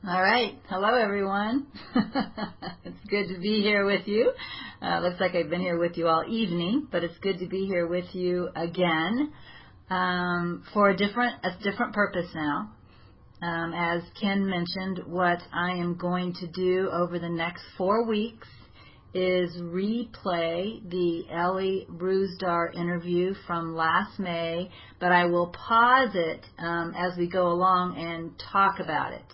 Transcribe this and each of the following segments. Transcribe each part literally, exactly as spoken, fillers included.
All right. Hello, everyone. It's good to be here with you. Uh, looks like I've been here with you all evening, but it's good to be here with you again um, for a different, a different purpose now. Um, as Ken mentioned, what I am going to do over the next four weeks is replay the Ellie Rusdar interview from last May, but I will pause it um, as we go along and talk about it.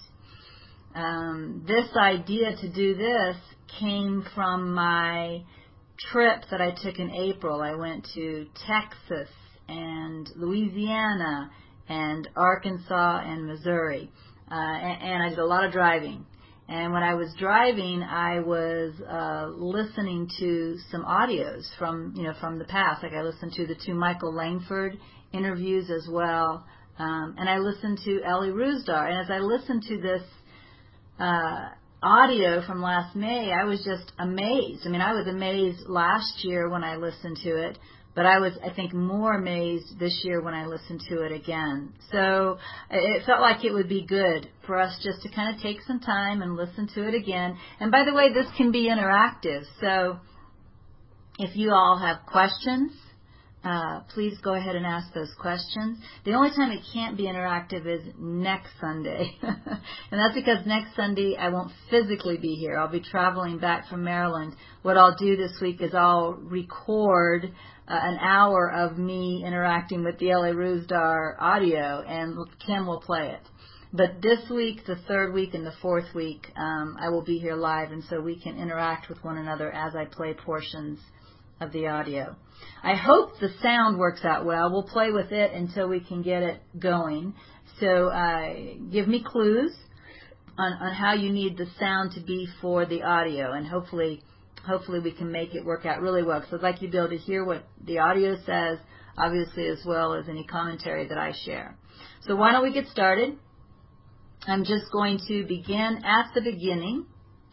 Um, this idea to do this came from my trip that I took in April. I went to Texas and Louisiana and Arkansas and Missouri, uh, and, and I did a lot of driving. And when I was driving, I was uh, listening to some audios from, you know, from the past. Like I listened to the two Michael Langford interviews as well, um, and I listened to Ellie Rusdar. And as I listened to this uh, audio from last May, I was just amazed. I mean, I was amazed last year when I listened to it, but I was, I think, more amazed this year when I listened to it again. So it felt like it would be good for us just to kind of take some time and listen to it again. And by the way, this can be interactive. So if you all have questions, uh, please go ahead and ask those questions. The only time it can't be interactive is next Sunday. And that's because next Sunday I won't physically be here. I'll be traveling back from Maryland. What I'll do this week is I'll record Uh, an hour of me interacting with the Ellie Rusdar audio, and Kim will play it. But this week, the third week, and the fourth week, um, I will be here live, and so we can interact with one another as I play portions of the audio. I hope the sound works out well. We'll play with it until we can get it going. So uh, give me clues on, on how you need the sound to be for the audio, and hopefully Hopefully we can make it work out really well, because I'd like you to be able to hear what the audio says, obviously, as well as any commentary that I share. So why don't we get started? I'm just going to begin at the beginning.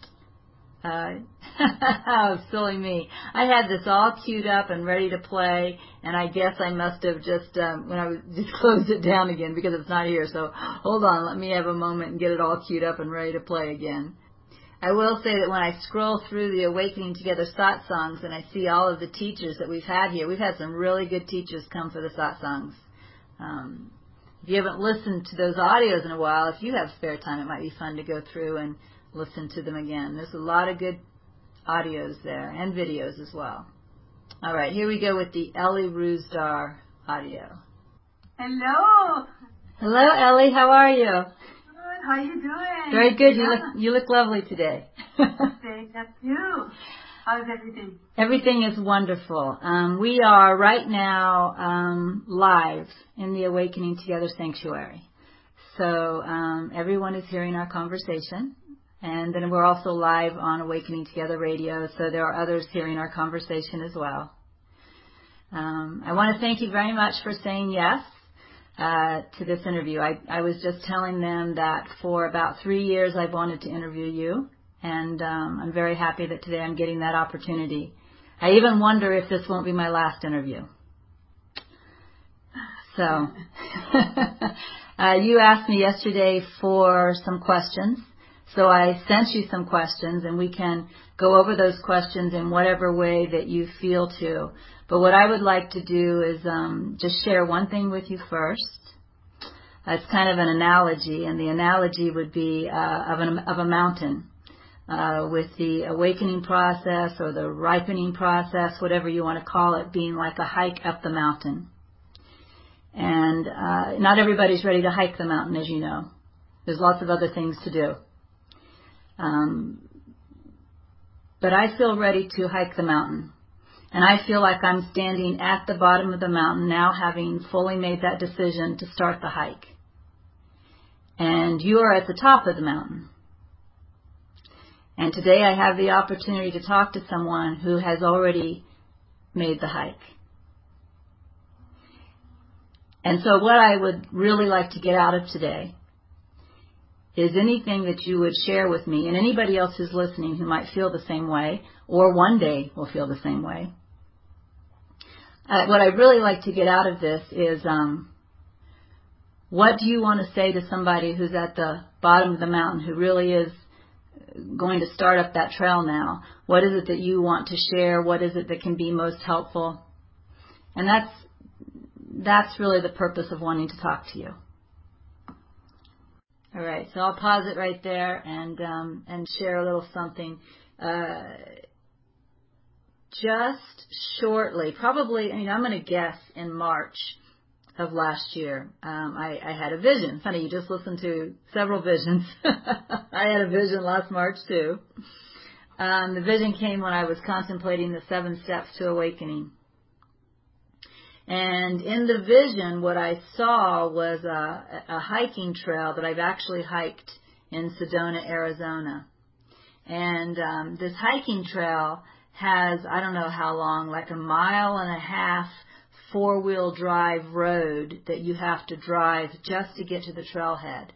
Uh, oh, silly me. I had this all queued up and ready to play, and I guess I must have just, um, when I was, just closed it down again because it's not here. So hold on, let me have a moment and get it all queued up and ready to play again. I will say that when I scroll through the Awakening Together Satsangs and I see all of the teachers that we've had here, we've had some really good teachers come for the Satsangs. Um, if you haven't listened to those audios in a while, if you have spare time, it might be fun to go through and listen to them again. There's a lot of good audios there and videos as well. All right, here we go with the Ellie Rusdar audio. Hello. Hello, Ellie. How are you? How are you doing? Very good. Yeah. You look you look lovely today. Thank you. How's everything? Everything is wonderful. Um, we are right now um, live in the Awakening Together Sanctuary. So um, everyone is hearing our conversation. And then we're also live on Awakening Together Radio, so there are others hearing our conversation as well. Um, I want to thank you very much for saying yes. Uh, to this interview. I, I was just telling them that for about three years I've wanted to interview you, and um, I'm very happy that today I'm getting that opportunity. I even wonder if this won't be my last interview. So, uh, you asked me yesterday for some questions, so I sent you some questions, and we can go over those questions in whatever way that you feel to. But what I would like to do is um, just share one thing with you first. Uh, it's kind of an analogy, and the analogy would be uh, of, an, of a mountain uh, with the awakening process or the ripening process, whatever you want to call it, being like a hike up the mountain. And uh, not everybody's ready to hike the mountain, as you know. There's lots of other things to do. Um, but I feel ready to hike the mountain. And I feel like I'm standing at the bottom of the mountain now, having fully made that decision to start the hike. And you are at the top of the mountain. And today I have the opportunity to talk to someone who has already made the hike. And so what I would really like to get out of today is anything that you would share with me and anybody else who's listening who might feel the same way or one day will feel the same way. Uh, what I'd really like to get out of this is um, What do you want to say to somebody who's at the bottom of the mountain, who really is going to start up that trail now? What is it that you want to share? What is it that can be most helpful? And that's that's really the purpose of wanting to talk to you. All right, so I'll pause it right there and um, and share a little something. Uh, just shortly, probably, I mean, I'm going to guess in March of last year, um, I, I had a vision. Funny, you just listened to several visions. I had a vision last March too. Um, the vision came when I was contemplating the seven steps to awakening. And in the vision, what I saw was a, a hiking trail that I've actually hiked in Sedona, Arizona. And um, this hiking trail has, I don't know how long, like a mile and a half four-wheel drive road that you have to drive just to get to the trailhead.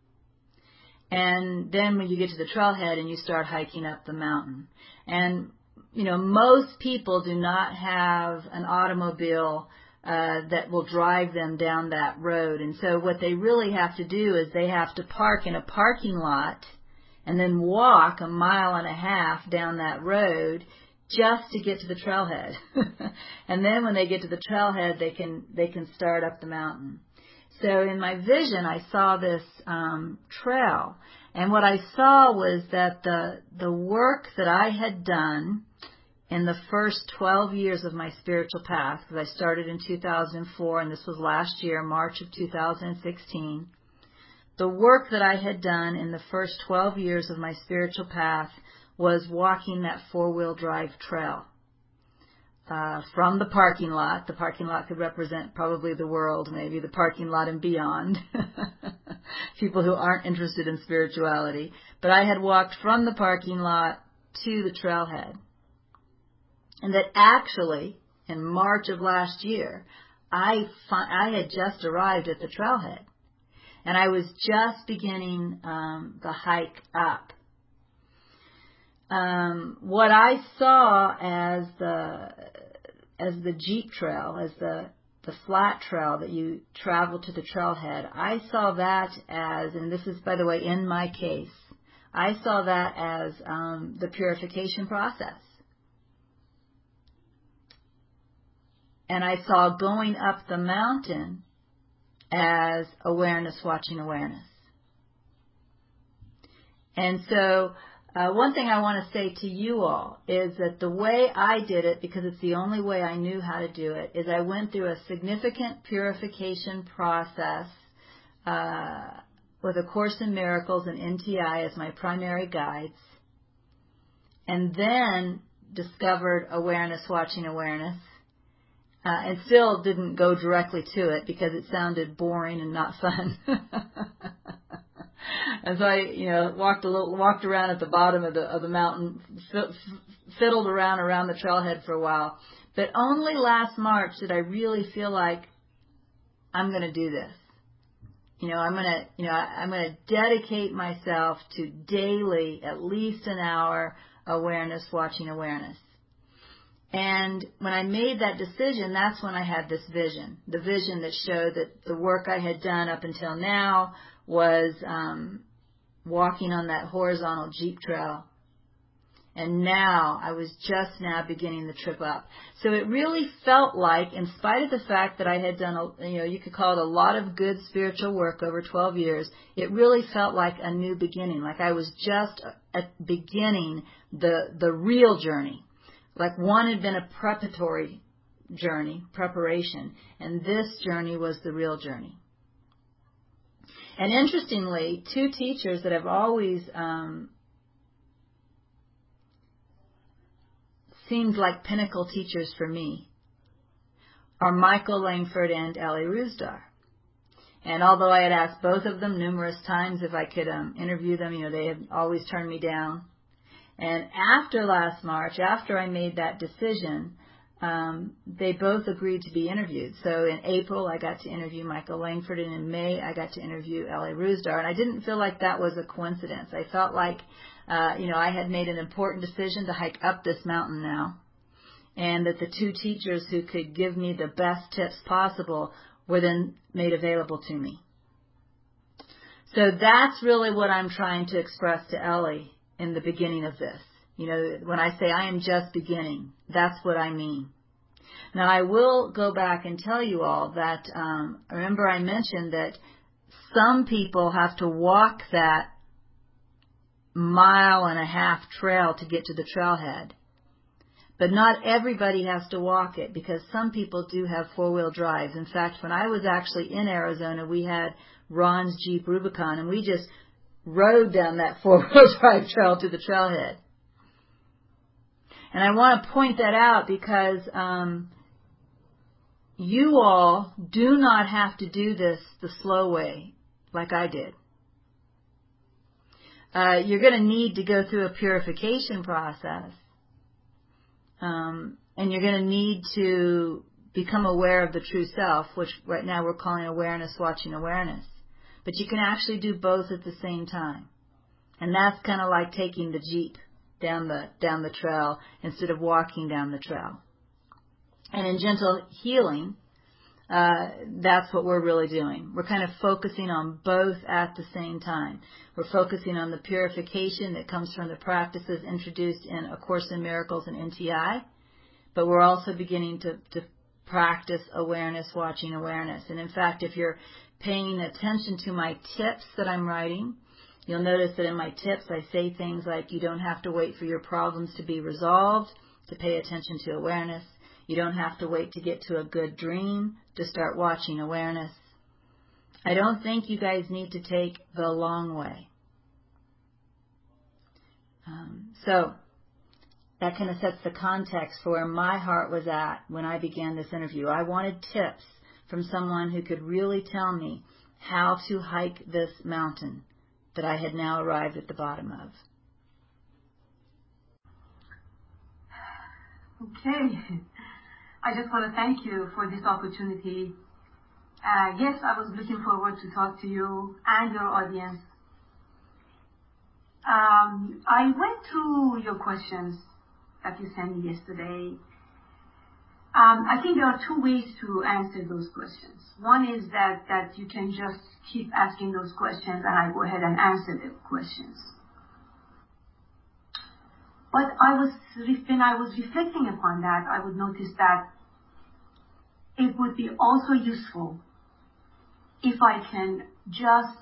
And then when you get to the trailhead and you start hiking up the mountain. And, you know, most people do not have an automobile uh, that will drive them down that road. And so what they really have to do is they have to park in a parking lot and then walk a mile and a half down that road just to get to the trailhead. And then when they get to the trailhead, they can they can start up the mountain. So in my vision, I saw this um, trail. And what I saw was that the the work that I had done in the first twelve years of my spiritual path, because I started in two thousand four, and this was last year, March of two thousand sixteen, the work that I had done in the first twelve years of my spiritual path was walking that four-wheel drive trail uh, from the parking lot. The parking lot could represent probably the world, maybe the parking lot and beyond, people who aren't interested in spirituality. But I had walked from the parking lot to the trailhead. And that actually, in March of last year, I, I had just arrived at the trailhead. And I was just beginning um, the hike up. Um, what I saw as the as the Jeep trail, as the the flat trail that you travel to the trailhead, I saw that as, and this is, by the way, in my case, I saw that as um, the purification process. And I saw going up the mountain as awareness watching awareness. And so Uh, one thing I want to say to you all is that the way I did it, because it's the only way I knew how to do it, is I went through a significant purification process uh, with A Course in Miracles and N T I as my primary guides, and then discovered awareness watching awareness, uh, and still didn't go directly to it because it sounded boring and not fun. And so I, you know, walked a little, walked around at the bottom of the of the mountain, fiddled around around the trailhead for a while. But only last March did I really feel like I'm going to do this. You know, I'm going to, you know, I'm going to dedicate myself to daily, at least an hour, awareness, watching awareness. And when I made that decision, that's when I had this vision, the vision that showed that the work I had done up until now was um, walking on that horizontal Jeep trail. And now I was just now beginning the trip up. So it really felt like, in spite of the fact that I had done, a, you know, you could call it a lot of good spiritual work over twelve years, it really felt like a new beginning, like I was just at beginning the the real journey. Like one had been a preparatory journey, preparation, and this journey was the real journey. And interestingly, two teachers that have always um, seemed like pinnacle teachers for me are Michael Langford and Ellie Rusdar. And although I had asked both of them numerous times if I could um, interview them, you know, they had always turned me down. And after last March, after I made that decision, um, they both agreed to be interviewed. So in April, I got to interview Michael Langford, and in May, I got to interview Ellie Rusdar. And I didn't feel like that was a coincidence. I felt like, uh, you know, I had made an important decision to hike up this mountain now, and that the two teachers who could give me the best tips possible were then made available to me. So that's really what I'm trying to express to Ellie in the beginning of this. You know, when I say I am just beginning, that's what I mean. Now, I will go back and tell you all that, um, remember I mentioned that some people have to walk that mile and a half trail to get to the trailhead. But not everybody has to walk it, because some people do have four-wheel drives. In fact, when I was actually in Arizona, we had Ron's Jeep Rubicon, and we just rode down that four-wheel drive trail to the trailhead. And I want to point that out because um, you all do not have to do this the slow way like I did. Uh, you're going to need to go through a purification process. Um, and you're going to need to become aware of the true self, which right now we're calling awareness, watching awareness. But you can actually do both at the same time. And that's kind of like taking the Jeep down the down the trail instead of walking down the trail. And in gentle healing, uh, that's what we're really doing. We're kind of focusing on both at the same time. We're focusing on the purification that comes from the practices introduced in A Course in Miracles and N T I, but we're also beginning to, to practice awareness, watching awareness. And in fact, if you're paying attention to my tips that I'm writing, you'll notice that in my tips I say things like you don't have to wait for your problems to be resolved to pay attention to awareness. You don't have to wait to get to a good dream to start watching awareness. I don't think you guys need to take the long way. Um, so that kind of sets the context for where my heart was at when I began this interview. I wanted tips from someone who could really tell me how to hike this mountain that I had now arrived at the bottom of. Okay. I just want to thank you for this opportunity. Uh, yes, I was looking forward to talk to you and your audience. Um, I went through your questions that you sent me yesterday. Um, I think there are two ways to answer those questions. One is that, that you can just keep asking those questions and I go ahead and answer the questions. But I was, when I was reflecting upon that, I would notice that it would be also useful if I can just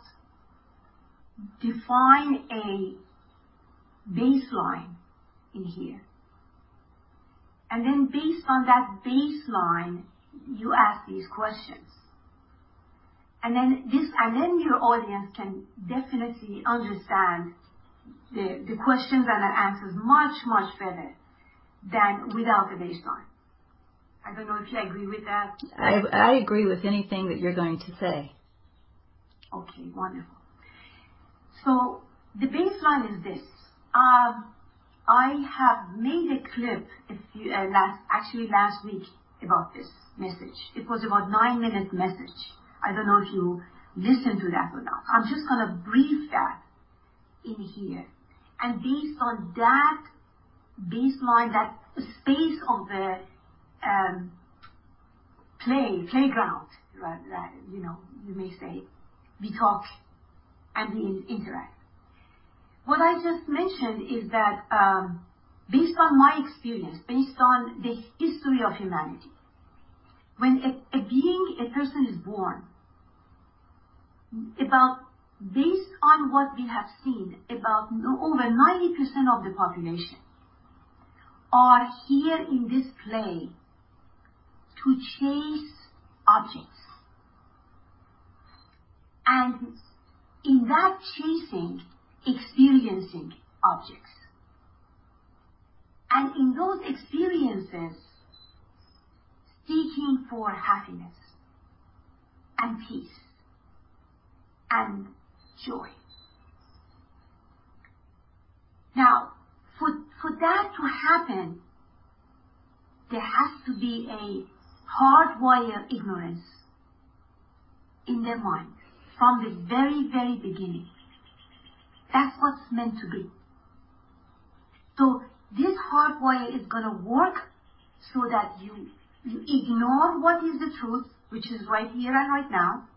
define a baseline in here. And then based on that baseline, you ask these questions. And then this, and then your audience can definitely understand the, the questions and the answers much, much better than without the baseline. I don't know if you agree with that. I, I agree with anything that you're going to say. Okay, wonderful. So the baseline is this. Um, I have made a clip a few, uh, last, actually last week about this message. It was about nine minute message. I don't know if you listened to that or not. I'm just going to brief that in here. And based on that baseline, that space of the um, play, playground, right, right, you know, you may say, we talk and we interact. What I just mentioned is that um, based on my experience, based on the history of humanity, when a, a being, a person is born, about, based on what we have seen, about over ninety percent of the population are here in this play to chase objects. And in that chasing, experiencing objects. And in those experiences, seeking for happiness and peace and joy. Now, for, for that to happen, there has to be a hardwired ignorance in their mind from the very, very beginning. That's what's meant to be. So this hardwire is going to work so that you, you ignore what is the truth, which is right here and right now,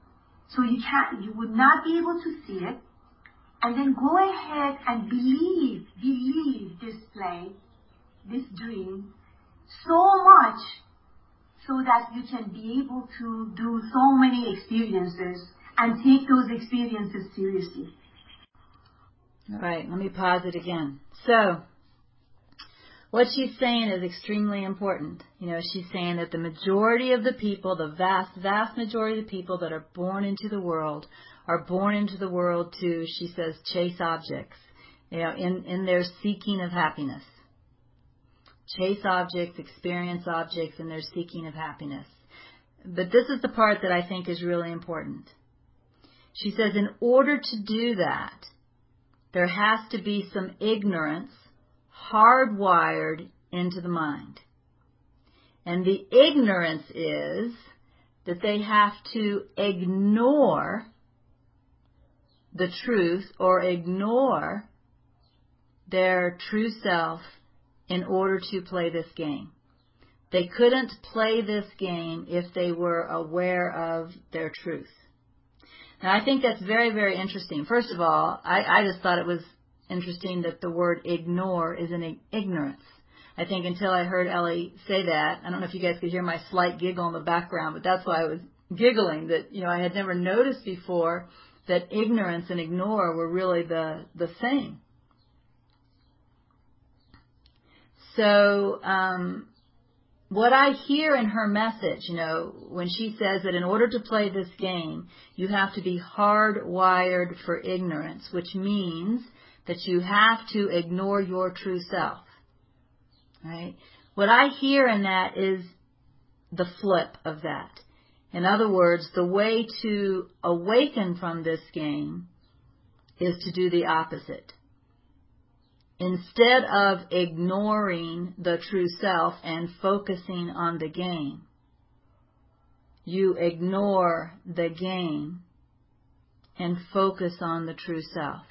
So you can't, you would not be able to see it. And then go ahead and believe, believe this play, this dream, so much so that you can be able to do so many experiences and take those experiences seriously. All right, let me pause it again. So, what she's saying is extremely important. You know, she's saying that the majority of the people, the vast, vast majority of the people that are born into the world are born into the world to, she says, chase objects, you know, in, in their seeking of happiness. Chase objects, experience objects in their seeking of happiness. But this is the part that I think is really important. She says in order to do that, there has to be some ignorance hardwired into the mind. And the ignorance is that they have to ignore the truth or ignore their true self in order to play this game. They couldn't play this game if they were aware of their truth. Now, I think that's very, very interesting. First of all, I, I just thought it was interesting that the word ignore is an ignorance. I think until I heard Ellie say that, I don't know if you guys could hear my slight giggle in the background, but that's why I was giggling, that, you know, I had never noticed before that ignorance and ignore were really the, the same. So, um, what I hear in her message, you know, when she says that in order to play this game, you have to be hardwired for ignorance, which means that you have to ignore your true self, right? What I hear in that is the flip of that. In other words, the way to awaken from this game is to do the opposite. Instead of ignoring the true self and focusing on the game, you ignore the game and focus on the true self.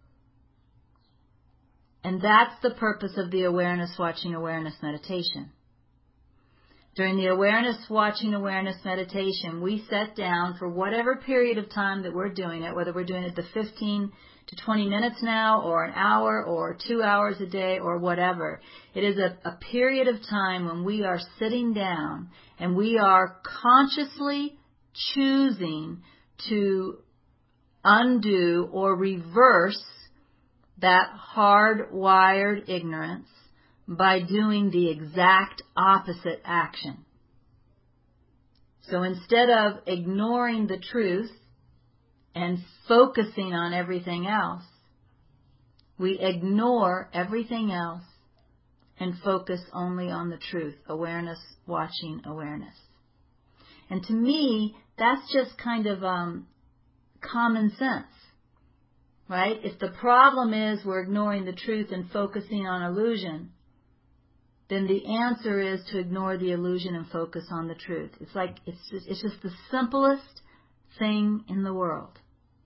And that's the purpose of the Awareness Watching Awareness meditation. During the Awareness Watching Awareness meditation, we set down for whatever period of time that we're doing it, whether we're doing it the fifteen to twenty minutes now, or an hour, or two hours a day, or whatever. It is a, a period of time when we are sitting down and we are consciously choosing to undo or reverse that hardwired ignorance by doing the exact opposite action. So instead of ignoring the truth and focusing on everything else, we ignore everything else and focus only on the truth. Awareness, watching, awareness. And to me, that's just kind of um, common sense, right? If the problem is we're ignoring the truth and focusing on illusion, then the answer is to ignore the illusion and focus on the truth. It's like, it's just, it's just the simplest thing in the world.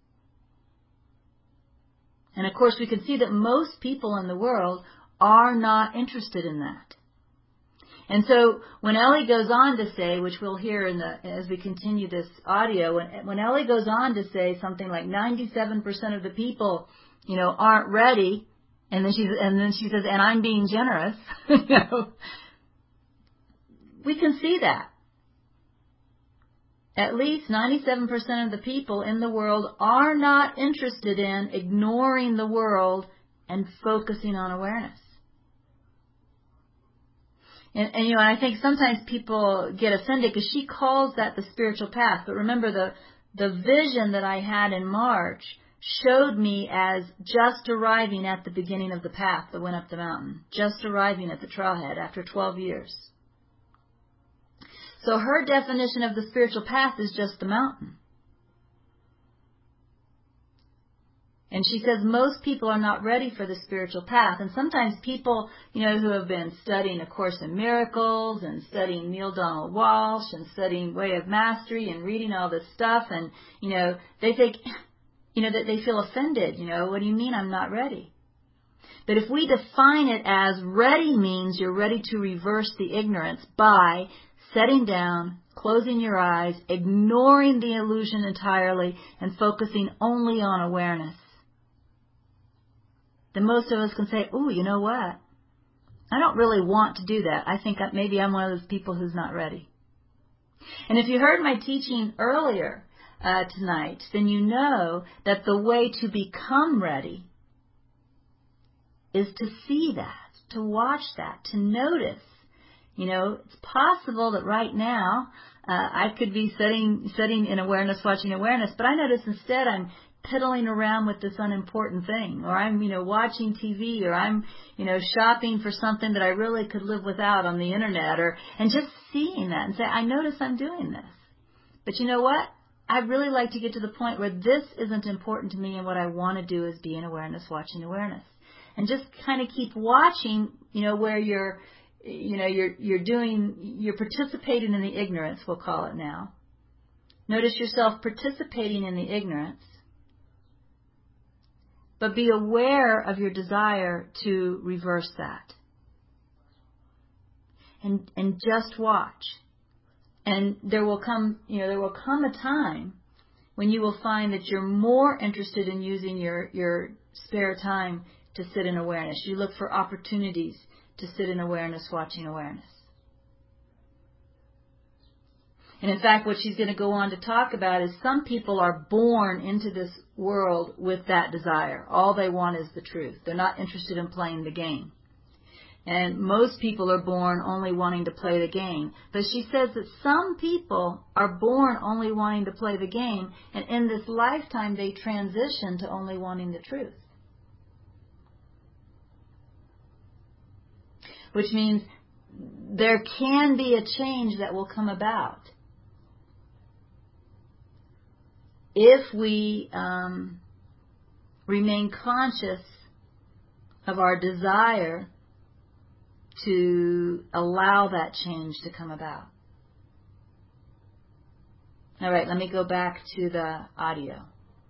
And of course, we can see that most people in the world are not interested in that. And so when Ellie goes on to say, which we'll hear in the, as we continue this audio, when, when Ellie goes on to say something like ninety-seven percent of the people, you know, aren't ready, and then she and then she says, and I'm being generous, you know, we can see that. At least ninety-seven percent of the people in the world are not interested in ignoring the world and focusing on awareness. And, and you know, I think sometimes people get offended because she calls that the spiritual path. But remember, the the vision that I had in March showed me as just arriving at the beginning of the path that went up the mountain, just arriving at the trailhead after twelve years. So her definition of the spiritual path is just the mountain. And she says most people are not ready for the spiritual path. And sometimes people, you know, who have been studying A Course in Miracles and studying Neale Donald Walsh and studying Way of Mastery and reading all this stuff, and, you know, they think, you know, that they feel offended. You know, what do you mean I'm not ready? But if we define it as ready means you're ready to reverse the ignorance by setting down, closing your eyes, ignoring the illusion entirely, and focusing only on awareness, then most of us can say, ooh, you know what? I don't really want to do that. I think maybe I'm one of those people who's not ready. And if you heard my teaching earlier uh, tonight, then you know that the way to become ready is to see that, to watch that, to notice. You know, it's possible that right now uh, I could be sitting, sitting in awareness, watching awareness, but I notice instead I'm piddling around with this unimportant thing, or I'm, you know, watching T V, or I'm, you know, shopping for something that I really could live without on the internet, or and just seeing that and say, I notice I'm doing this. But you know what? I'd really like to get to the point where this isn't important to me, and what I want to do is be in awareness, watching awareness, and just kind of keep watching, you know, where you're, you know, you're you're doing, you're participating in the ignorance, we'll call it now. Notice yourself participating in the ignorance. But be aware of your desire to reverse that. And and just watch. And there will come, you know, there will come a time when you will find that you're more interested in using your, your spare time to sit in awareness. You look for opportunities to sit in awareness, watching awareness. And in fact, what she's going to go on to talk about is some people are born into this world with that desire. All they want is the truth. They're not interested in playing the game. And most people are born only wanting to play the game. But she says that some people are born only wanting to play the game, and in this lifetime they transition to only wanting the truth. Which means there can be a change that will come about if we um, remain conscious of our desire to allow that change to come about. All right, let me go back to the audio.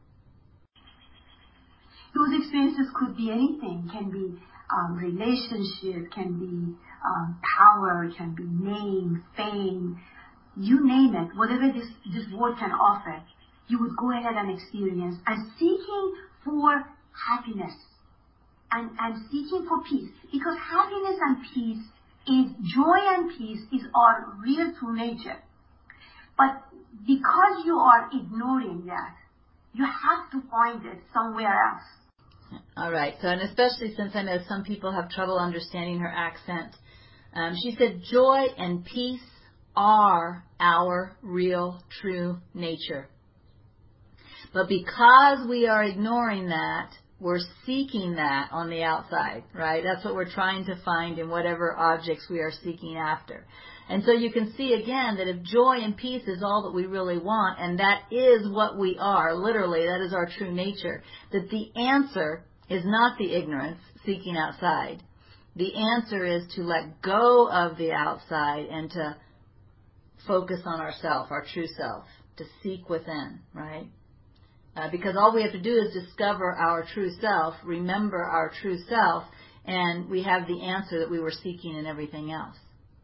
Those experiences could be anything. Can be um, relationship, can be um, power, can be name, fame, you name it. Whatever this, this world can offer, you would go ahead and experience. And seeking for happiness and, and seeking for peace. Because happiness and peace is, joy and peace is our real true nature. But because you are ignoring that, you have to find it somewhere else. All right. So, and especially since I know some people have trouble understanding her accent, um, she said joy and peace are our real true nature. But because we are ignoring that, we're seeking that on the outside, right? That's what we're trying to find in whatever objects we are seeking after. And so you can see again that if joy and peace is all that we really want, and that is what we are, literally, that is our true nature, that the answer is not the ignorance seeking outside. The answer is to let go of the outside and to focus on ourself, our true self, to seek within, right? Uh, because all we have to do is discover our true self, remember our true self, and we have the answer that we were seeking in everything else.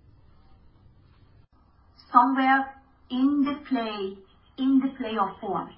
Somewhere in the play, in the play of form.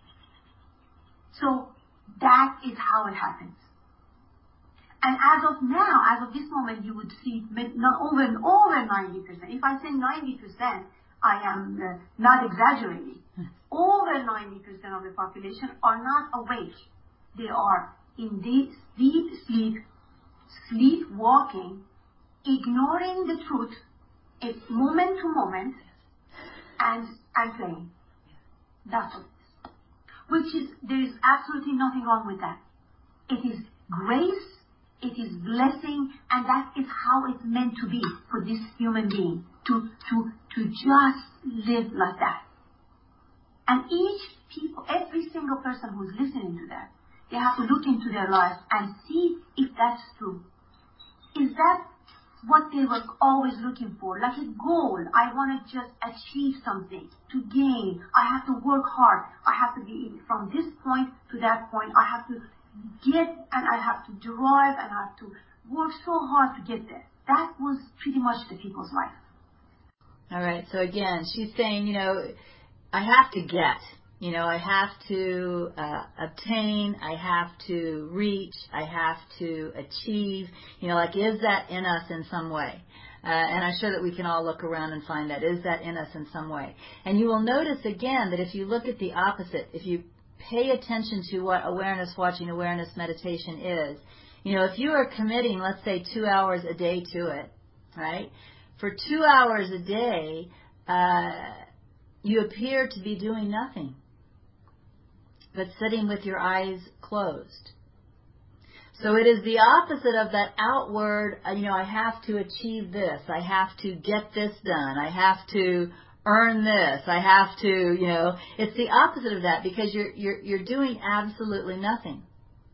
So that is how it happens. And as of now, as of this moment, you would see not over and over ninety percent. If I say ninety percent, I am uh, not exaggerating. Over ninety percent of the population are not awake. They are in deep, deep sleep, sleepwalking, ignoring the truth, it's moment to moment, and, and playing. That's what it is. Which is, there is absolutely nothing wrong with that. It is grace, it is blessing, and that is how it's meant to be for this human being, to, to, to just live like that. And each people, every single person who's listening to that, they have to look into their life and see if that's true. Is that what they were always looking for? Like a goal. I want to just achieve something, to gain. I have to work hard. I have to be from this point to that point. I have to get, and I have to drive, and I have to work so hard to get there. That was pretty much the people's life. All right. So again, she's saying, you know, I have to get, you know, I have to uh, obtain, I have to reach, I have to achieve, you know, like, is that in us in some way? Uh, and I'm sure that we can all look around and find that. Is that in us in some way? And you will notice again that if you look at the opposite, if you pay attention to what awareness watching, awareness meditation is, you know, if you are committing, let's say, two hours a day to it, right? For two hours a day, uh, you appear to be doing nothing but sitting with your eyes closed. So it is the opposite of that outward, uh, you know, I have to achieve this, I have to get this done, I have to earn this, I have to, you know, it's the opposite of that, because you're you're you're doing absolutely nothing.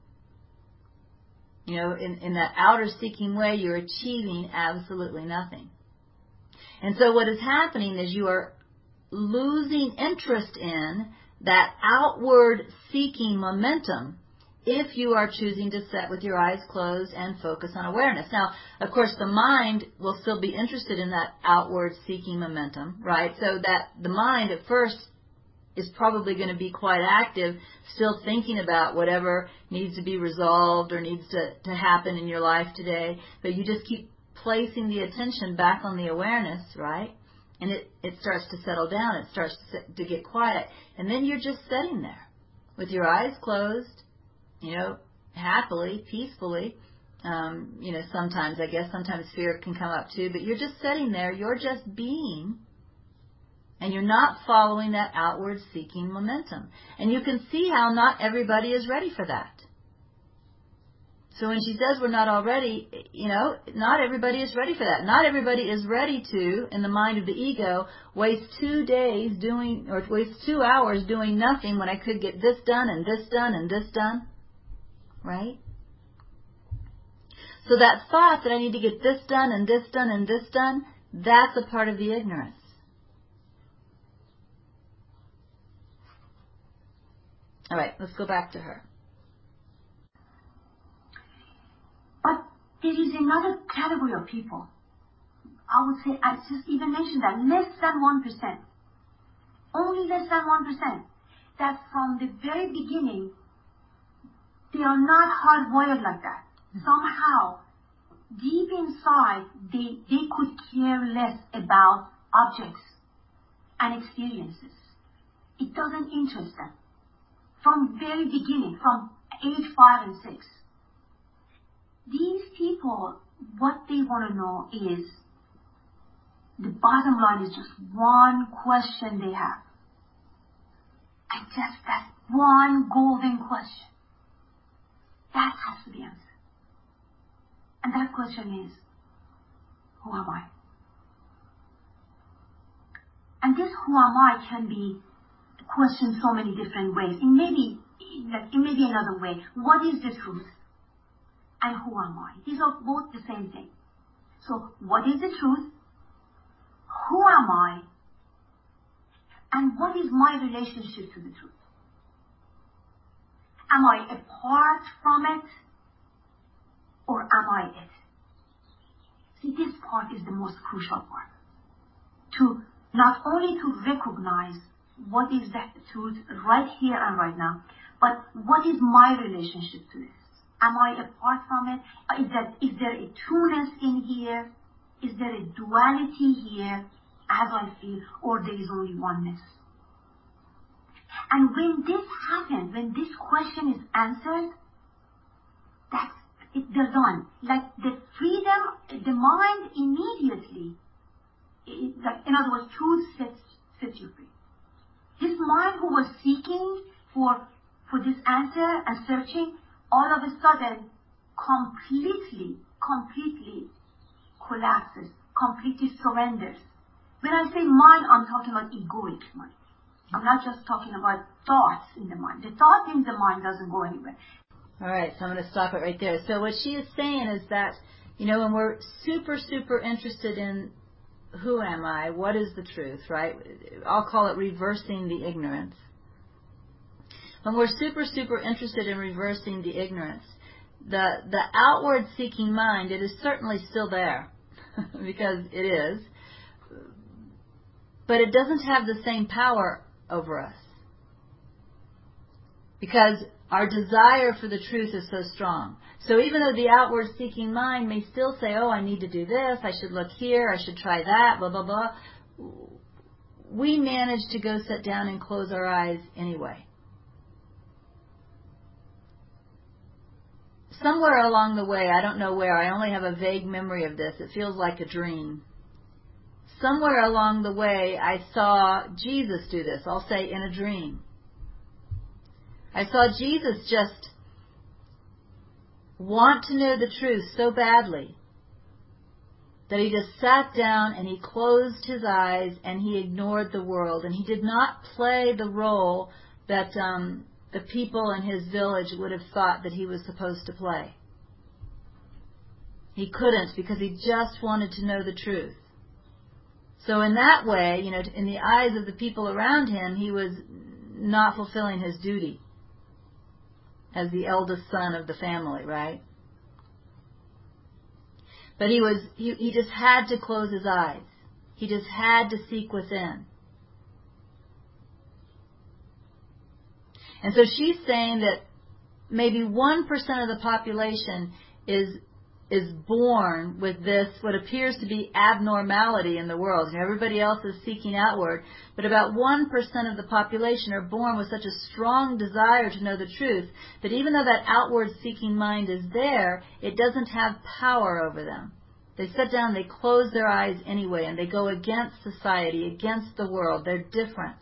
You know, in, in that outer seeking way, you're achieving absolutely nothing. And so what is happening is you are losing interest in that outward seeking momentum if you are choosing to sit with your eyes closed and focus on awareness. Now, of course, the mind will still be interested in that outward seeking momentum, right? So that the mind at first is probably going to be quite active, still thinking about whatever needs to be resolved or needs to, to happen in your life today. But you just keep placing the attention back on the awareness, right? And it, it starts to settle down. It starts to, to get quiet. And then you're just sitting there with your eyes closed, you know, happily, peacefully. Um, you know, sometimes, I guess, sometimes fear can come up too. But you're just sitting there. You're just being. And you're not following that outward seeking momentum. And you can see how not everybody is ready for that. So when she says we're not all ready, you know, not everybody is ready for that. Not everybody is ready to, in the mind of the ego, waste two days doing, or waste two hours doing nothing when I could get this done and this done and this done. Right? So that thought that I need to get this done and this done and this done, that's a part of the ignorance. All right, let's go back to her. But there is another category of people. I would say, I just even mentioned that, less than one percent. Only less than one percent. That from the very beginning, they are not hardwired like that. Somehow, deep inside, they, they could care less about objects and experiences. It doesn't interest them. From very beginning, from age five and six. These people, what they want to know is, the bottom line is just one question they have. And just that one golden question. That has to be answered. And that question is, who am I? And this who am I can be questioned so many different ways. It may be, like, it may be another way. What is the truth? And who am I? These are both the same thing. So, what is the truth? Who am I? And what is my relationship to the truth? Am I apart from it? Or am I it? See, this part is the most crucial part. To not only to recognize what is that truth right here and right now, but what is my relationship to this? Am I apart from it? Is that, is there a trueness in here? Is there a duality here, as I feel, or there is only oneness? And when this happens, when this question is answered, that's it, they're done. Like the freedom, the mind immediately, it, like, in other words, truth sets, sets you free. This mind who was seeking for, for this answer and searching, all of a sudden, completely, completely collapses, completely surrenders. When I say mind, I'm talking about egoic mind. I'm not just talking about thoughts in the mind. The thought in the mind doesn't go anywhere. All right, so I'm going to stop it right there. So what she is saying is that, you know, when we're super, super interested in who am I, what is the truth, right? I'll call it reversing the ignorance. When we're super, super interested in reversing the ignorance, the the outward seeking mind, it is certainly still there, because it is. but it doesn't have the same power over us. Because our desire for the truth is so strong. So even though the outward seeking mind may still say, oh, I need to do this, I should look here, I should try that, blah, blah, blah, we manage to go sit down and close our eyes anyway. Somewhere along the way, I don't know where, I only have a vague memory of this, it feels like a dream. Somewhere along the way, I saw Jesus do this, I'll say in a dream. I saw Jesus just want to know the truth so badly that he just sat down and he closed his eyes and he ignored the world. And he did not play the role that um, the people in his village would have thought that he was supposed to play. He couldn't, because he just wanted to know the truth. So in that way, you know, in the eyes of the people around him, he was not fulfilling his duty as the eldest son of the family, right? But he was he, he just had to close his eyes. He just had to seek within. And so she's saying that maybe one percent of the population is is born with this, what appears to be abnormality in the world. And everybody else is seeking outward. But about one percent of the population are born with such a strong desire to know the truth that even though that outward seeking mind is there, it doesn't have power over them. They sit down, they close their eyes anyway, and they go against society, against the world. They're different.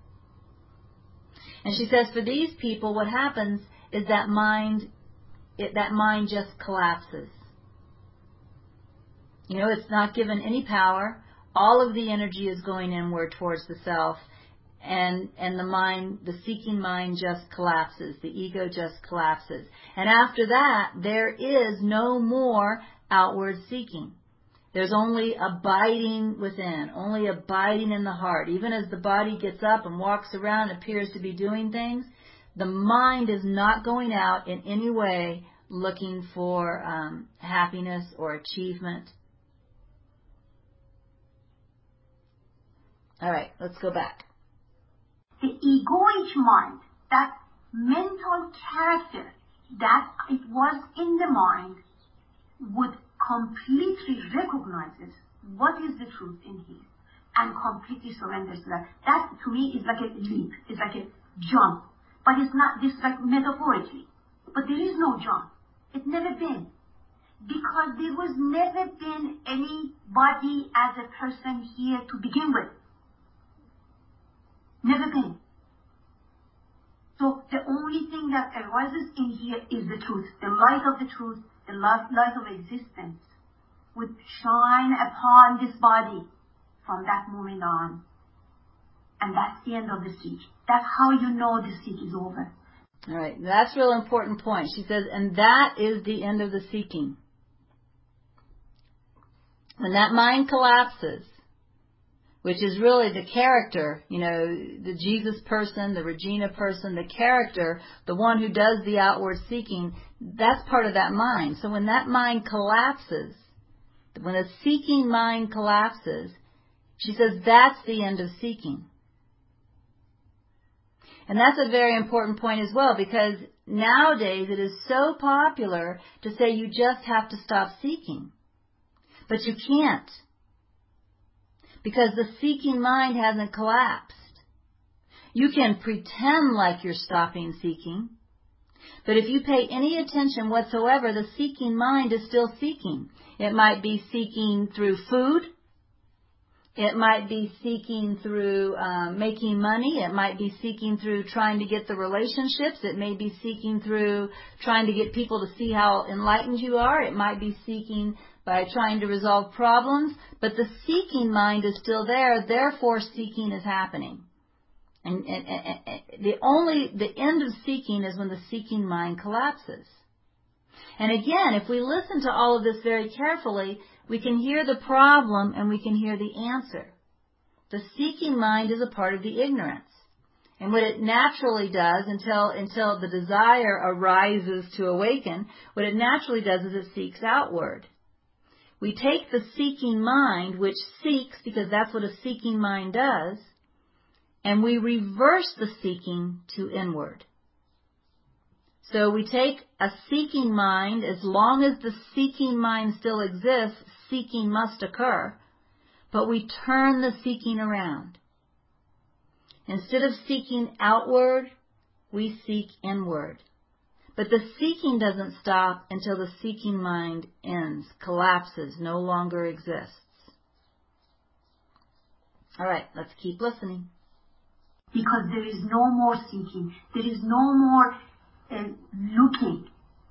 And she says for these people, what happens is that mind, it, that mind just collapses. You know, it's not given any power. All of the energy is going inward towards the self, and and the mind, the seeking mind just collapses. The ego just collapses. And after that, there is no more outward seeking. There's only abiding within, only abiding in the heart. Even as the body gets up and walks around and appears to be doing things, the mind is not going out in any way looking for um, happiness or achievement. All right, let's go back. The egoic mind, that mental character that it was in the mind, would completely recognizes what is the truth in here and completely surrenders to that. That to me is like a leap, it's like a jump. But it's not this like metaphorically. But there is no jump. It's never been. Because there was never been anybody as a person here to begin with. Never been. So the only thing that arises in here is the truth. The light of the truth, the light of existence would shine upon this body from that moment on. And that's the end of the seek. That's how you know the seek is over. All right, that's a real important point. She says, and that is the end of the seeking. When that mind collapses, which is really the character, you know, the Jesus person, the Regina person, the character, the one who does the outward seeking, that's part of that mind. So when that mind collapses, when the seeking mind collapses, she says that's the end of seeking. And that's a very important point as well, because nowadays it is so popular to say you just have to stop seeking. But you can't. Because the seeking mind hasn't collapsed. You can pretend like you're stopping seeking, but if you pay any attention whatsoever, the seeking mind is still seeking. It might be seeking through food. It might be seeking through um, making money. It might be seeking through trying to get the relationships. It may be seeking through trying to get people to see how enlightened you are. It might be seeking by trying to resolve problems, but the seeking mind is still there, therefore seeking is happening. And, and, and, and the only, the end of seeking is when the seeking mind collapses. And again, if we listen to all of this very carefully, we can hear the problem and we can hear the answer. The seeking mind is a part of the ignorance. And what it naturally does until, until the desire arises to awaken, what it naturally does is it seeks outward. We take the seeking mind, which seeks, because that's what a seeking mind does, and we reverse the seeking to inward. So we take a seeking mind. As long as the seeking mind still exists, seeking must occur, but we turn the seeking around. Instead of seeking outward, we seek inward. But the seeking doesn't stop until the seeking mind ends, collapses, no longer exists. All right, let's keep listening. Because there is no more seeking. There is no more uh, looking.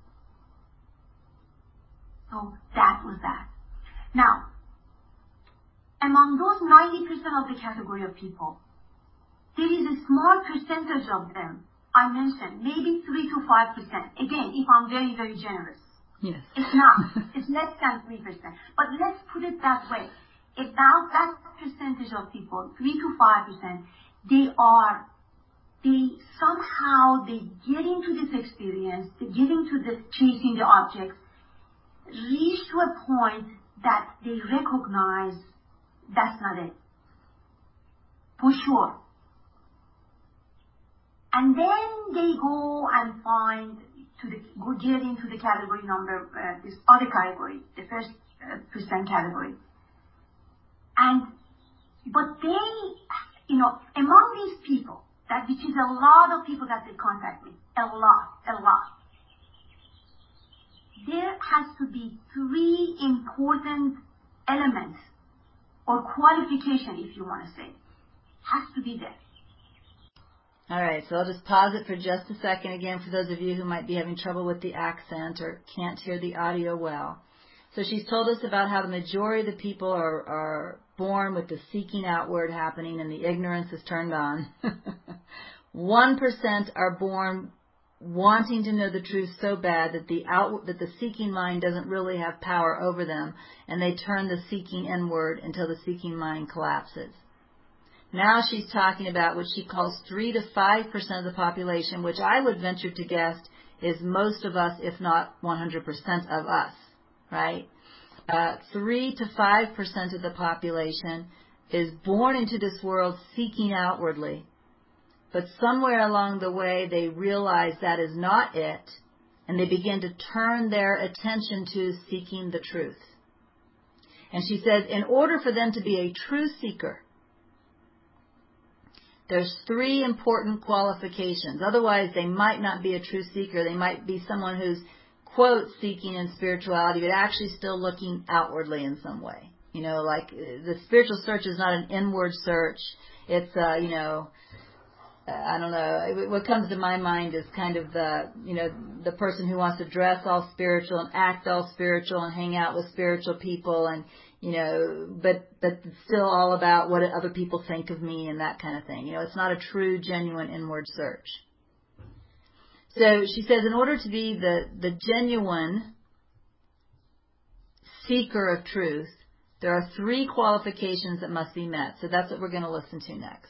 So that was that. Now, among those ninety percent of the category of people, there is a small percentage of them, I mentioned, maybe three to five percent. Again, if I'm very, very generous. Yes. It's not. It's less than three percent. But let's put it that way. About that percentage of people, three to five percent, they are, they somehow, they get into this experience, they get into this chasing the objects, reach to a point that they recognize that's not it. For sure. And then they go and find, to the, go get into the category number, uh, this other category, the first uh, percent category. And, but they, you know, among these people, that which is a lot of people that they contact me, a lot, a lot, there has to be three important elements or qualification, if you want to say, has to be there. All right, so I'll just pause it for just a second again for those of you who might be having trouble with the accent or can't hear the audio well. So she's told us about how the majority of the people are, are born with the seeking outward happening and the ignorance is turned on. One percent are born wanting to know the truth so bad that the out, that the seeking mind doesn't really have power over them, and they turn the seeking inward until the seeking mind collapses. Now she's talking about what she calls three to five percent of the population, which I would venture to guess is most of us, if not one hundred percent of us, right? Uh, three to five percent of the population is born into this world seeking outwardly, but somewhere along the way they realize that is not it, and they begin to turn their attention to seeking the truth. And she says, in order for them to be a true seeker, there's three important qualifications. Otherwise, they might not be a true seeker. They might be someone who's, quote, seeking in spirituality, but actually still looking outwardly in some way. You know, like the spiritual search is not an inward search. It's, uh, you know, I don't know. What comes to my mind is kind of the, you know, the person who wants to dress all spiritual and act all spiritual and hang out with spiritual people and, you know, but but it's still all about what other people think of me and that kind of thing. You know, it's not a true, genuine inward search. So she says, in order to be the, the genuine seeker of truth, there are three qualifications that must be met. So that's what we're going to listen to next.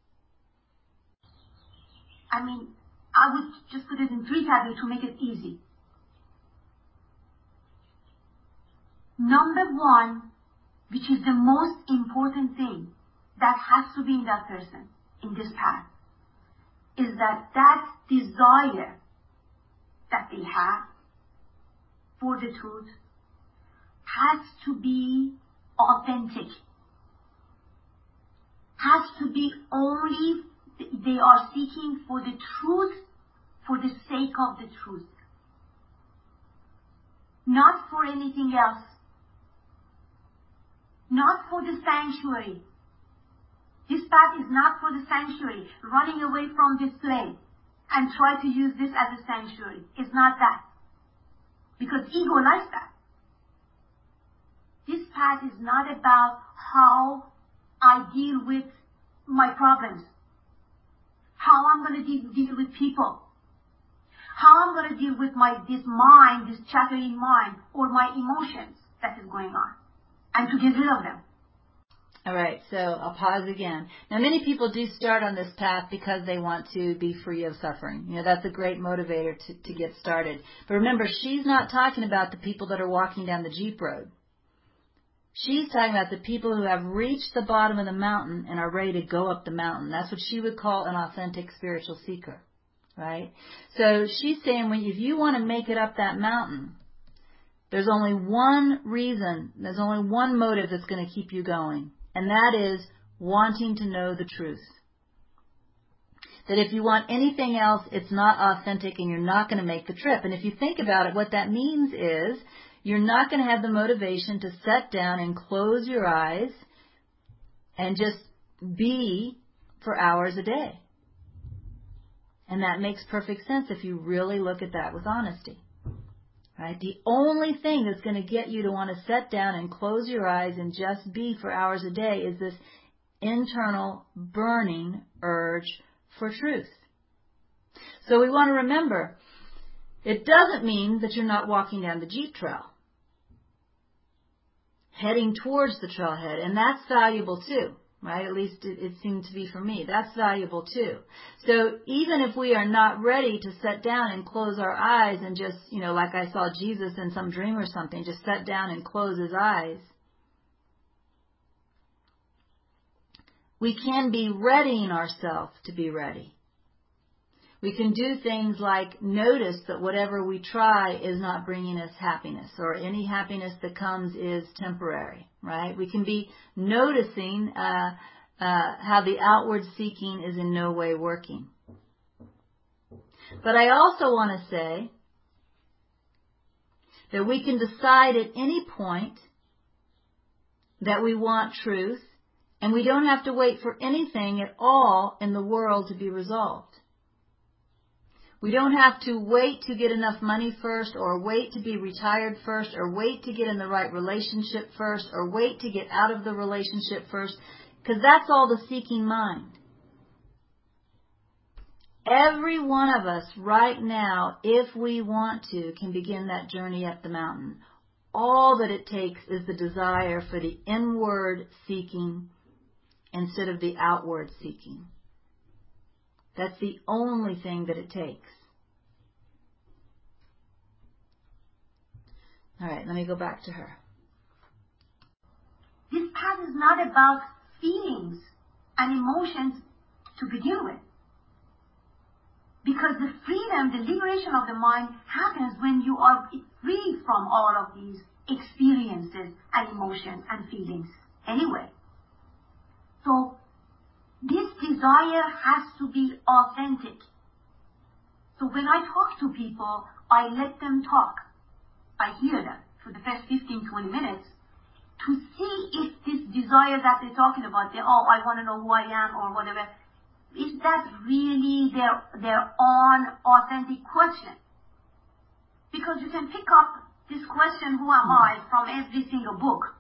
I mean, I would just put it in three categories to make it easy. Number one, which is the most important thing that has to be in that person, in this path, is that that desire that they have for the truth has to be authentic. Has to be only, they are seeking for the truth for the sake of the truth. Not for anything else. Not for the sanctuary. This path is not for the sanctuary, running away from display and try to use this as a sanctuary. It's not that. Because ego likes that. This path is not about how I deal with my problems, how I'm going to deal, deal with people, how I'm going to deal with my this mind, this chattering mind, or my emotions that is going on, and to get rid of them. All right, so I'll pause again. Now, many people do start on this path because they want to be free of suffering. You know, that's a great motivator to, to get started. But remember, she's not talking about the people that are walking down the Jeep road. She's talking about the people who have reached the bottom of the mountain and are ready to go up the mountain. That's what she would call an authentic spiritual seeker, right? So she's saying, when if you want to make it up that mountain, there's only one reason, there's only one motive that's going to keep you going, and that is wanting to know the truth. That if you want anything else, it's not authentic and you're not going to make the trip. And if you think about it, what that means is you're not going to have the motivation to sit down and close your eyes and just be for hours a day. And that makes perfect sense if you really look at that with honesty. Right? The only thing that's going to get you to want to sit down and close your eyes and just be for hours a day is this internal burning urge for truth. So we want to remember, it doesn't mean that you're not walking down the Jeep trail, heading towards the trailhead, and that's valuable too, right? At least it, it seemed to be for me. That's valuable too. So even if we are not ready to sit down and close our eyes and just, you know, like I saw Jesus in some dream or something, just sit down and close his eyes, we can be readying ourselves to be ready. We can do things like notice that whatever we try is not bringing us happiness, or any happiness that comes is temporary, right? We can be noticing uh, uh, how the outward seeking is in no way working. But I also want to say that we can decide at any point that we want truth, and we don't have to wait for anything at all in the world to be resolved. We don't have to wait to get enough money first, or wait to be retired first, or wait to get in the right relationship first, or wait to get out of the relationship first, because that's all the seeking mind. Every one of us right now, if we want to, can begin that journey up the mountain. All that it takes is the desire for the inward seeking instead of the outward seeking. That's the only thing that it takes. All right, let me go back to her. This path is not about feelings and emotions to begin with. Because the freedom, the liberation of the mind happens when you are free from all of these experiences and emotions and feelings anyway. So this desire has to be authentic. So when I talk to people, I let them talk. I hear them for the first fifteen, twenty minutes to see if this desire that they're talking about, they, oh, I want to know who I am or whatever, is that really their, their own authentic question? Because you can pick up this question, who am I, from every single book.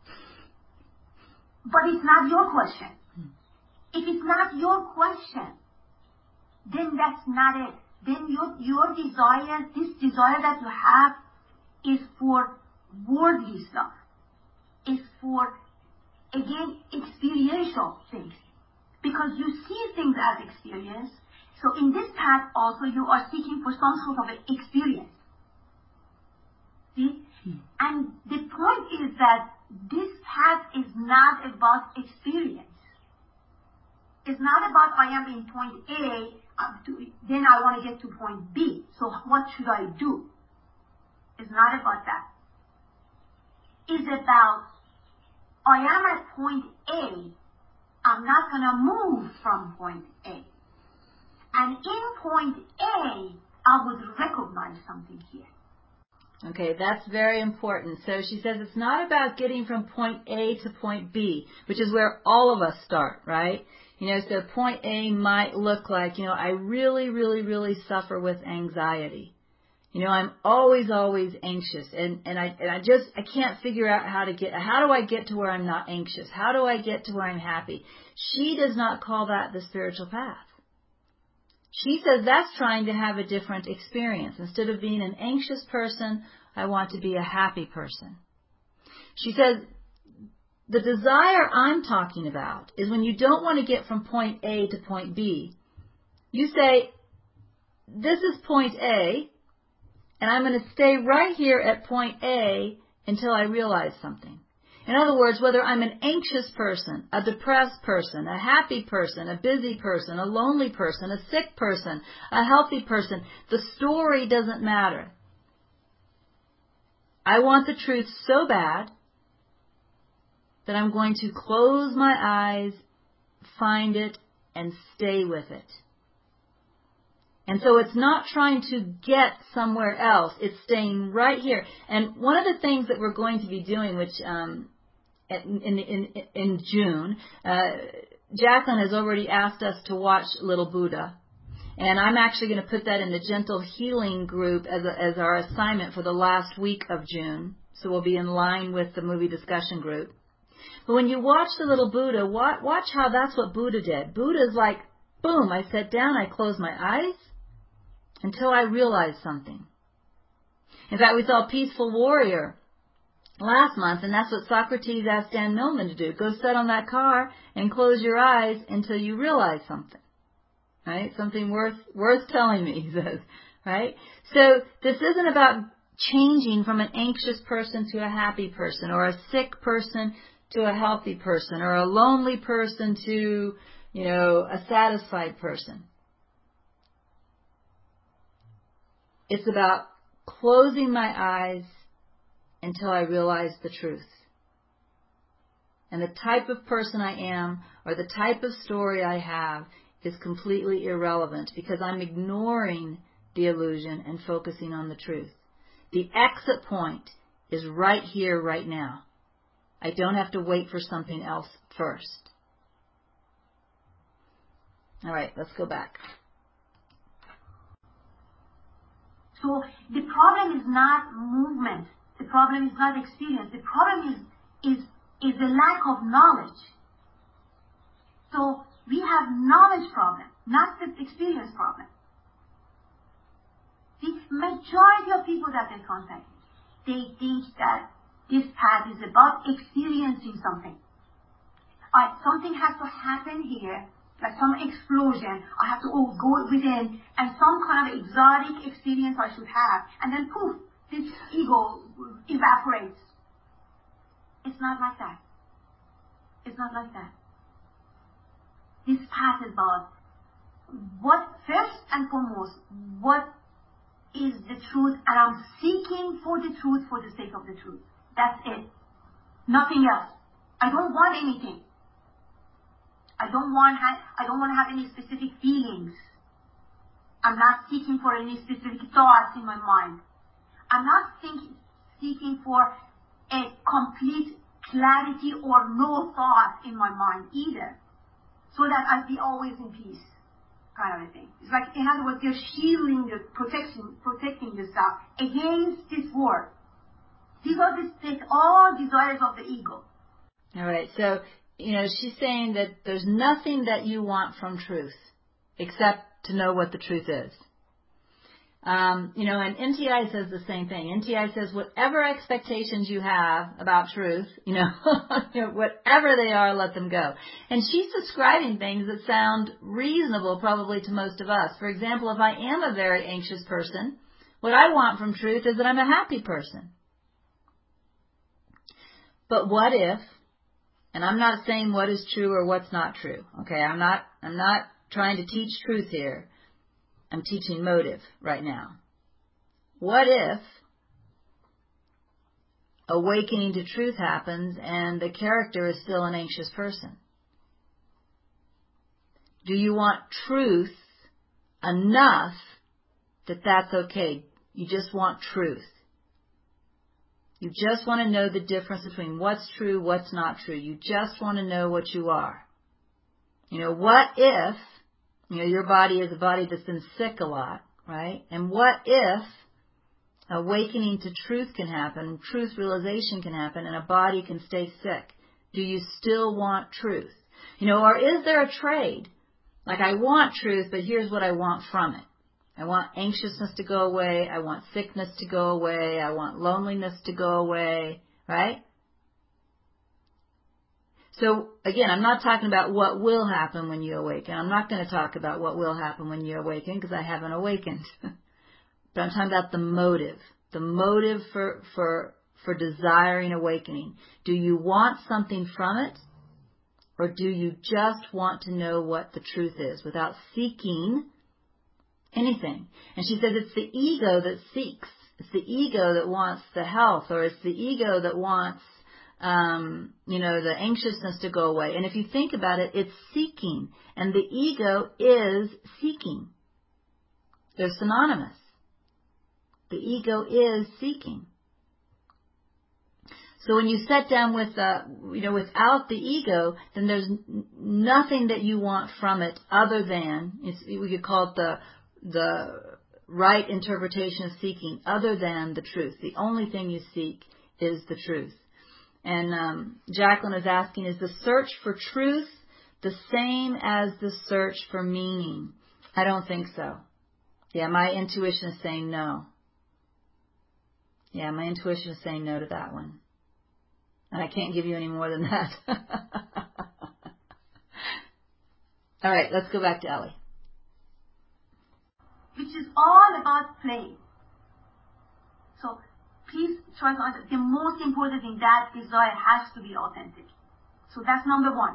But it's not your question. If it's not your question, then that's not it. Then your, your desire, this desire that you have is for worldly stuff. Is for, again, experiential things. Because you see things as experience. So in this path also you are seeking for some sort of an experience. See? Hmm. And the point is that this path is not about experience. It's not about I am in point A, uh, to, then I want to get to point B. So what should I do? It's not about that. It's about I am at point A. I'm not going to move from point A. And in point A, I would recognize something here. Okay, that's very important. So she says it's not about getting from point A to point B, which is where all of us start, right? You know, so point A might look like, you know, I really, really, really suffer with anxiety. You know, I'm always, always anxious, and, and I and I just, I can't figure out how to get, how do I get to where I'm not anxious? How do I get to where I'm happy? She does not call that the spiritual path. She says that's trying to have a different experience. Instead of being an anxious person, I want to be a happy person. She says the desire I'm talking about is when you don't want to get from point A to point B. You say, this is point A, and I'm going to stay right here at point A until I realize something. In other words, whether I'm an anxious person, a depressed person, a happy person, a busy person, a lonely person, a sick person, a healthy person, the story doesn't matter. I want the truth so bad that I'm going to close my eyes, find it, and stay with it. And so it's not trying to get somewhere else. It's staying right here. And one of the things that we're going to be doing, which um, in, in, in, in June, uh, Jacqueline has already asked us to watch Little Buddha. And I'm actually going to put that in the Gentle Healing group as, a, as our assignment for the last week of June. So we'll be in line with the movie discussion group. But when you watch the Little Buddha, watch, watch how that's what Buddha did. Buddha's like, boom, I sat down, I closed my eyes until I realized something. In fact, we saw Peaceful Warrior last month, and that's what Socrates asked Dan Millman to do. Go sit on that car and close your eyes until you realize something. Right? Something worth worth telling me, he says. Right? So this isn't about changing from an anxious person to a happy person, or a sick person to a healthy person, or a lonely person to, you know, a satisfied person. It's about closing my eyes until I realize the truth. And the type of person I am, or the type of story I have, is completely irrelevant because I'm ignoring the illusion and focusing on the truth. The exit point is right here, right now. I don't have to wait for something else first. All right, let's go back. So the problem is not movement. The problem is not experience. The problem is is is the lack of knowledge. So we have knowledge problem, not the experience problem. The majority of people that they contact, they think that this path is about experiencing something. Uh, something has to happen here, like some explosion. I have to oh, go within, and some kind of exotic experience I should have, and then poof, this ego evaporates. It's not like that. It's not like that. This path is about what, first and foremost, what is the truth, and I'm seeking for the truth for the sake of the truth. That's it. Nothing else. I don't want anything. I don't want ha- I don't want to have any specific feelings. I'm not seeking for any specific thoughts in my mind. I'm not think- seeking for a complete clarity or no thought in my mind either, so that I'd be always in peace, kind of a thing. It's like, in other words, you're shielding, the protection, protecting yourself against this war. These are the, the all desires of the ego. All right, so, you know, she's saying that there's nothing that you want from truth except to know what the truth is. Um, you know, and N T I says the same thing. N T I says whatever expectations you have about truth, you know, whatever they are, let them go. And she's describing things that sound reasonable probably to most of us. For example, if I am a very anxious person, what I want from truth is that I'm a happy person. But what if, and I'm not saying what is true or what's not true, okay? I'm not, I'm not trying to teach truth here. I'm teaching motive right now. What if awakening to truth happens and the character is still an anxious person? Do you want truth enough that that's okay? You just want truth. You just want to know the difference between what's true, what's not true. You just want to know what you are. You know, what if, you know, your body is a body that's been sick a lot, right? And what if awakening to truth can happen, truth realization can happen, and a body can stay sick? Do you still want truth? You know, or is there a trade? Like, I want truth, but here's what I want from it. I want anxiousness to go away. I want sickness to go away. I want loneliness to go away, right? So, again, I'm not talking about what will happen when you awaken. I'm not going to talk about what will happen when you awaken because I haven't awakened. But I'm talking about the motive. The motive for, for, for desiring awakening? Do you want something from it? Or do you just want to know what the truth is without seeking anything? And she says it's the ego that seeks. It's the ego that wants the health, or it's the ego that wants, um, you know, the anxiousness to go away. And if you think about it, it's seeking. And the ego is seeking. They're synonymous. The ego is seeking. So when you sit down with, uh, you know, without the ego, then there's n- nothing that you want from it other than, it's, we could call it the the right interpretation of seeking, other than the truth. The only thing you seek is the truth. And um, Jacqueline is asking, is the search for truth the same as the search for meaning? I don't think so. Yeah, my intuition is saying no. Yeah, my intuition is saying no to that one. And I can't give you any more than that. All right, let's go back to Ellie. Which is all about playing. So please try to understand, the most important thing, that desire has to be authentic. So that's number one.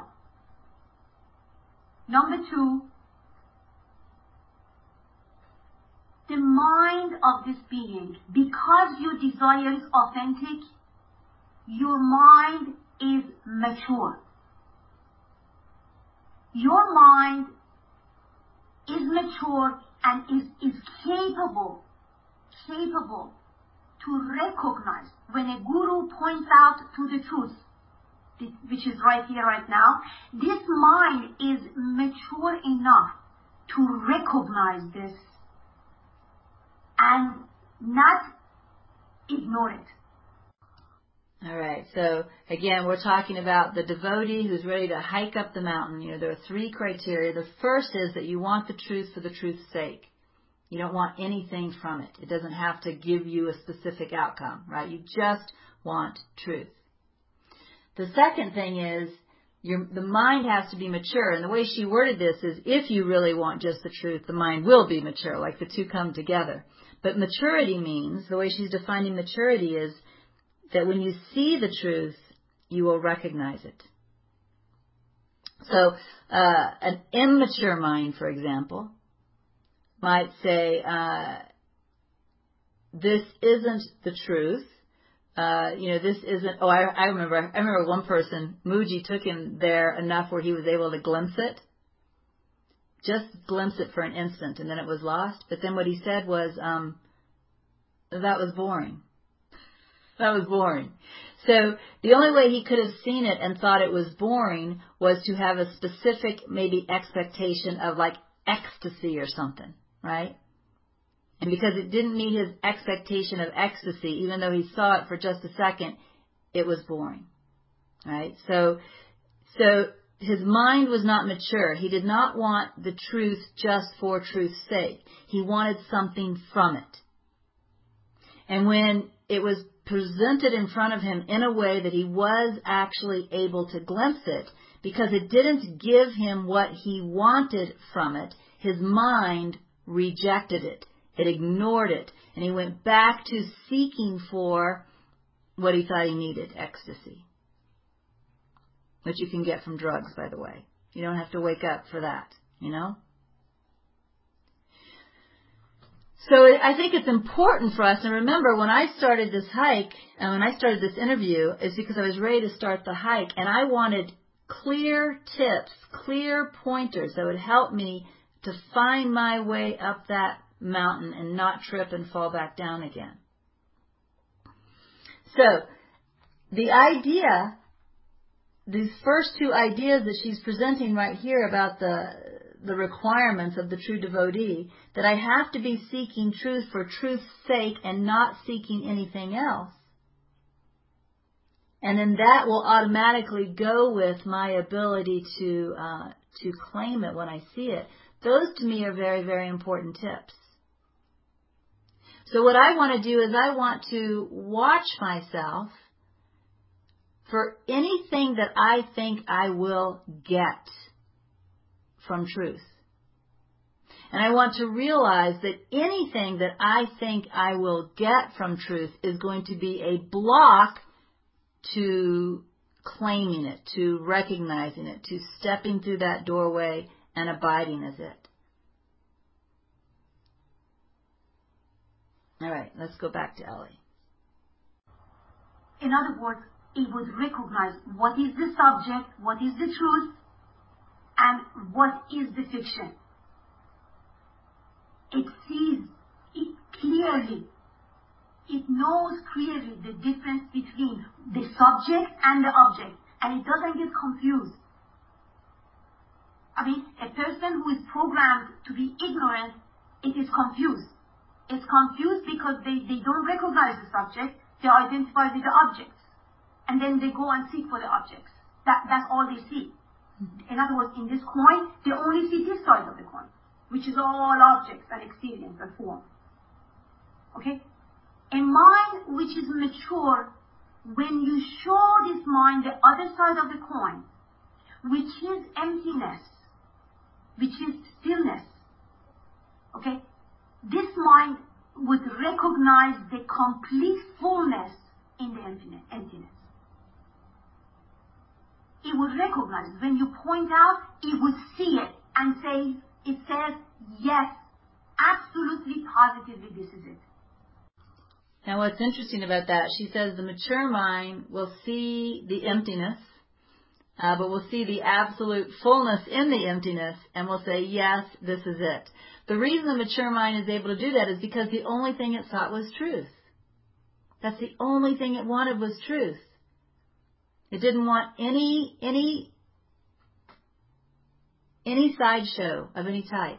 Number two, the mind of this being, because your desire is authentic, your mind is mature. Your mind is mature and is, is capable, capable to recognize when a guru points out to the truth, which is right here, right now. This mind is mature enough to recognize this and not ignore it. All right, so again, we're talking about the devotee who's ready to hike up the mountain. You know, there are three criteria. The first is that you want the truth for the truth's sake. You don't want anything from it. It doesn't have to give you a specific outcome, right? You just want truth. The second thing is your, the mind has to be mature. And the way she worded this is, if you really want just the truth, the mind will be mature, like the two come together. But maturity means, the way she's defining maturity is, that when you see the truth, you will recognize it. So uh, an immature mind, for example, might say, uh, this isn't the truth. Uh, you know, this isn't, oh, I, I remember, I remember one person, Mooji took him there enough where he was able to glimpse it. Just glimpse it for an instant, and then it was lost. But then what he said was, um, that was boring. That was boring. So the only way he could have seen it and thought it was boring was to have a specific maybe expectation of like ecstasy or something, right? And because it didn't meet his expectation of ecstasy, even though he saw it for just a second, it was boring, right? So, so his mind was not mature. He did not want the truth just for truth's sake. He wanted something from it. And when it was presented in front of him in a way that he was actually able to glimpse it, because it didn't give him what he wanted from it, his mind rejected it. It ignored it. And he went back to seeking for what he thought he needed, ecstasy. Which you can get from drugs, by the way. You don't have to wake up for that, you know? So I think it's important for us, and remember, when I started this hike, and when I started this interview, it's because I was ready to start the hike, and I wanted clear tips, clear pointers that would help me to find my way up that mountain and not trip and fall back down again. So the idea, these first two ideas that she's presenting right here about the the requirements of the true devotee, that I have to be seeking truth for truth's sake and not seeking anything else. And then that will automatically go with my ability to uh, to claim it when I see it. Those to me are very, very important tips. So what I want to do is I want to watch myself for anything that I think I will get from truth. And I want to realize that anything that I think I will get from truth is going to be a block to claiming it, to recognizing it, to stepping through that doorway and abiding as it. All right, let's go back to Ellie. In other words, it would recognize what is the subject, what is the truth, and what is the fiction. It sees it clearly. It knows clearly the difference between the subject and the object, and it doesn't get confused. I mean, a person who is programmed to be ignorant, it is confused. It's confused because they, they don't recognize the subject, they identify with the objects, and then they go and seek for the objects. That, that's all they see. In other words, in this coin, they only see this side of the coin, which is all objects and experience and form. Okay? A mind which is mature, when you show this mind the other side of the coin, which is emptiness, which is stillness, okay? This mind would recognize the complete fullness in the emptiness. It would recognize it. When you point out, it would see it and say, it says, yes, absolutely, positively, this is it. Now what's interesting about that, she says the mature mind will see the emptiness, uh, but will see the absolute fullness in the emptiness and will say, yes, this is it. The reason the mature mind is able to do that is because the only thing it sought was truth. That's the only thing it wanted was truth. It didn't want any, any, any sideshow of any type.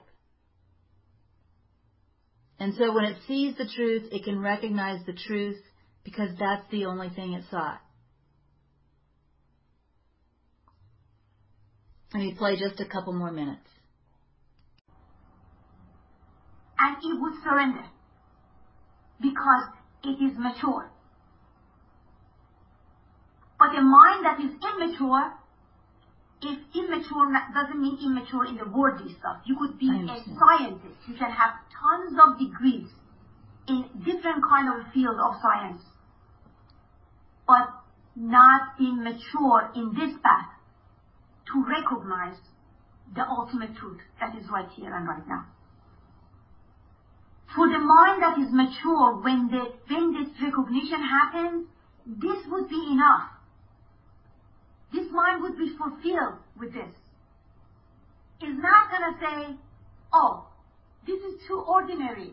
And so when it sees the truth, it can recognize the truth because that's the only thing it sought. Let me play just a couple more minutes. And it would surrender because it is mature. But a mind that is immature, if immature doesn't mean immature in the worldly stuff. You could be a scientist. You can have tons of degrees in different kind of field of science, but not being mature in this path to recognize the ultimate truth that is right here and right now. For the mind that is mature, when the when this recognition happens, this would be enough. This mind would be fulfilled with this. It's not going to say, oh, this is too ordinary.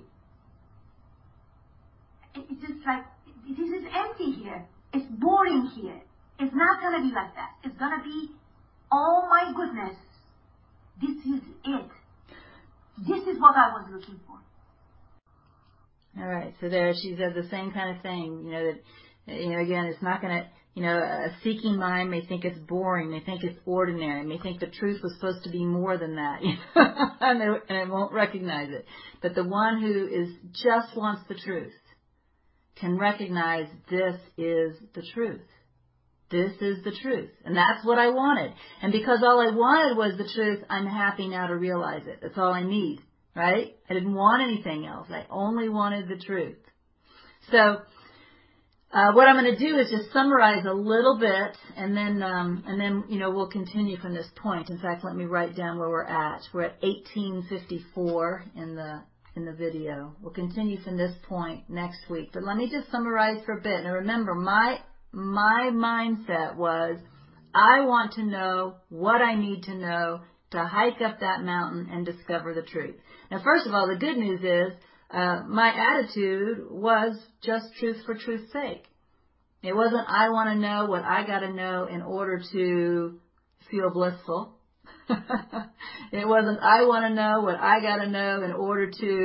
It's just like, this is empty here. It's boring here. It's not going to be like that. It's going to be, oh my goodness, this is it. This is what I was looking for. All right, so there she said the same kind of thing, you know, that, you know, again, it's not going to, you know, a seeking mind may think it's boring, may think it's ordinary, may think the truth was supposed to be more than that, and, they, and it won't recognize it. But the one who is just wants the truth can recognize this is the truth. This is the truth. And that's what I wanted. And because all I wanted was the truth, I'm happy now to realize it. That's all I need, right? I didn't want anything else. I only wanted the truth. So, Uh, what I'm going to do is just summarize a little bit, and then, um, and then, you know, we'll continue from this point. In fact, let me write down where we're at. We're at eighteen fifty-four in the in the video. We'll continue from this point next week. But let me just summarize for a bit. Now, remember, my my mindset was, I want to know what I need to know to hike up that mountain and discover the truth. Now, first of all, the good news is, Uh, my attitude was just truth for truth's sake. It wasn't, I want to know what I got to know in order to feel blissful. It wasn't, I want to know what I got to know in order to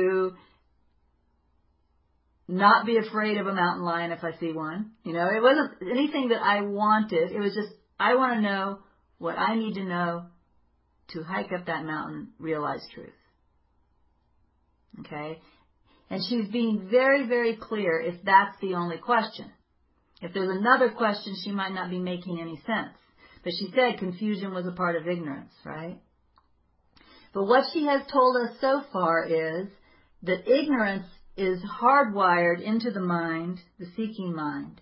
not be afraid of a mountain lion if I see one. You know, it wasn't anything that I wanted. It was just, I want to know what I need to know to hike up that mountain, realize truth. Okay? And she's being very, very clear if that's the only question. If there's another question, she might not be making any sense. But she said confusion was a part of ignorance, right? But what she has told us so far is that ignorance is hardwired into the mind, the seeking mind.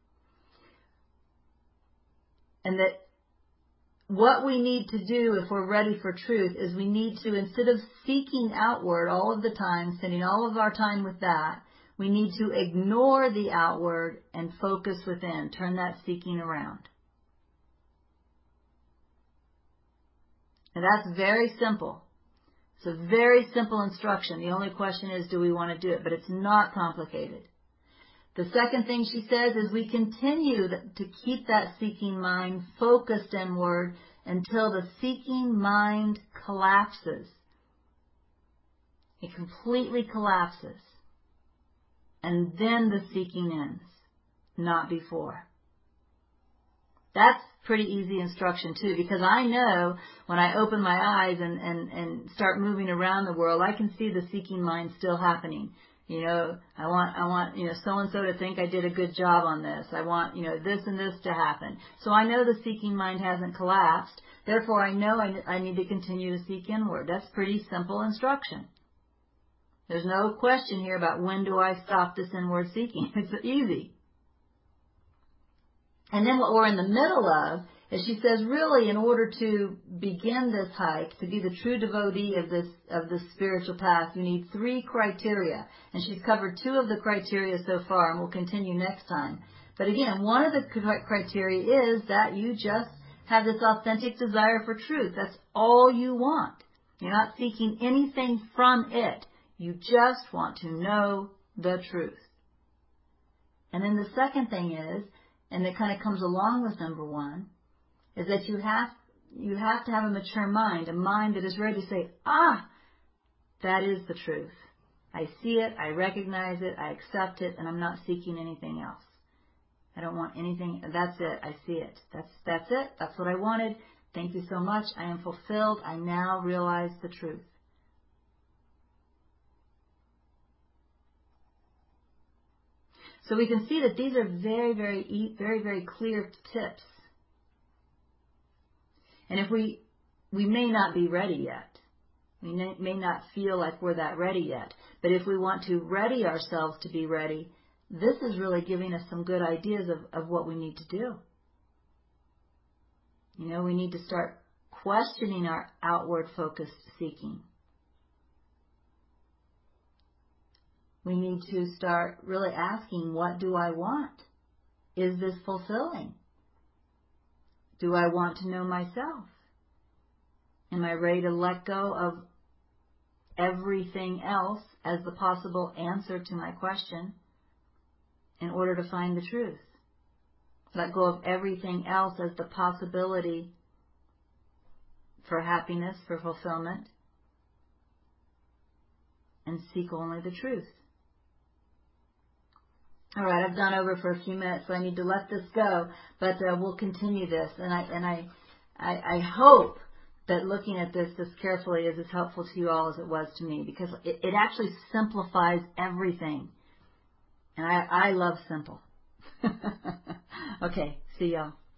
And that what we need to do if we're ready for truth is we need to, instead of seeking outward all of the time, spending all of our time with that, we need to ignore the outward and focus within, turn that seeking around. And that's very simple. It's a very simple instruction. The only question is, do we want to do it? But it's not complicated. The second thing she says is we continue to keep that seeking mind focused inward until the seeking mind collapses. It completely collapses. And then the seeking ends, not before. That's pretty easy instruction too, because I know when I open my eyes and, and, and start moving around the world, I can see the seeking mind still happening. You know, I want, I want, you know, so-and-so to think I did a good job on this. I want, you know, this and this to happen. So I know the seeking mind hasn't collapsed. Therefore, I know I, I need to continue to seek inward. That's pretty simple instruction. There's no question here about when do I stop this inward seeking. It's easy. And then what we're in the middle of is she says, really, in order to begin this hike, to be the true devotee of this of this spiritual path, you need three criteria. And she's covered two of the criteria so far, and we'll continue next time. But again, one of the criteria is that you just have this authentic desire for truth. That's all you want. You're not seeking anything from it. You just want to know the truth. And then the second thing is, and it kind of comes along with number one, is that you have you have to have a mature mind, a mind that is ready to say, ah, that is the truth. I see it, I recognize it, I accept it, and I'm not seeking anything else. I don't want anything, that's it, I see it. That's that's it, that's what I wanted. Thank you so much, I am fulfilled, I now realize the truth. So we can see that these are very, very, very, very clear tips. And if we, we may not be ready yet. We may, may not feel like we're that ready yet. But if we want to ready ourselves to be ready, this is really giving us some good ideas of, of what we need to do. You know, we need to start questioning our outward focused seeking. We need to start really asking, what do I want? Is this fulfilling? Do I want to know myself? Am I ready to let go of everything else as the possible answer to my question in order to find the truth? Let go of everything else as the possibility for happiness, for fulfillment, and seek only the truth. All right, I've gone over for a few minutes, so I need to let this go, but uh, we'll continue this. And I and I, I, I hope that looking at this this carefully is as helpful to you all as it was to me, because it, it actually simplifies everything. And I, I love simple. Okay, see y'all.